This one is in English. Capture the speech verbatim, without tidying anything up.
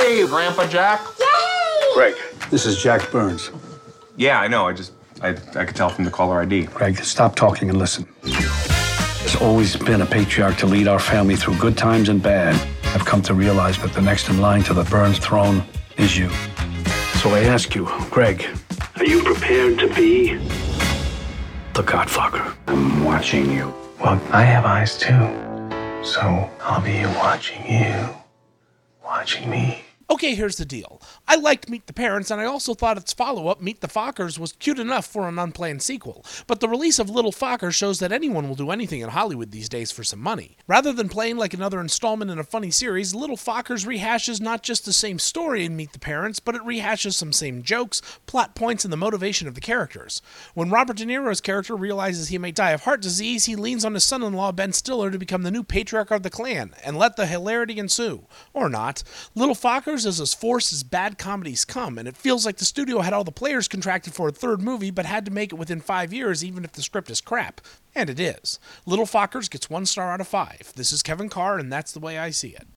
Hey, Grandpa Jack. Yay! Greg, this is Jack Burns. Yeah, I know. I just, I, I could tell from the caller I D. Greg, stop talking and listen. There's always been a patriarch to lead our family through good times and bad. I've come to realize that the next in line to the Burns throne is you. So I ask you, Greg, are you prepared to be the Godfather? I'm watching you. Well, I have eyes too. So I'll be watching you, watching me. Okay, here's the deal. I liked Meet the Parents, and I also thought its follow-up, Meet the Fockers, was cute enough for an unplanned sequel. But the release of Little Focker shows that anyone will do anything in Hollywood these days for some money. Rather than playing like another installment in a funny series, Little Fockers rehashes not just the same story in Meet the Parents, but it rehashes some same jokes, plot points, and the motivation of the characters. When Robert De Niro's character realizes he may die of heart disease, he leans on his son-in-law Ben Stiller to become the new patriarch of the clan, and let the hilarity ensue. Or not. Little Fockers is as forced as bad comedies come, and it feels like the studio had all the players contracted for a third movie but had to make it within five years even if the script is crap. And it is. Little Fockers gets one star out of five. This is Kevin Carr, and that's the way I see it.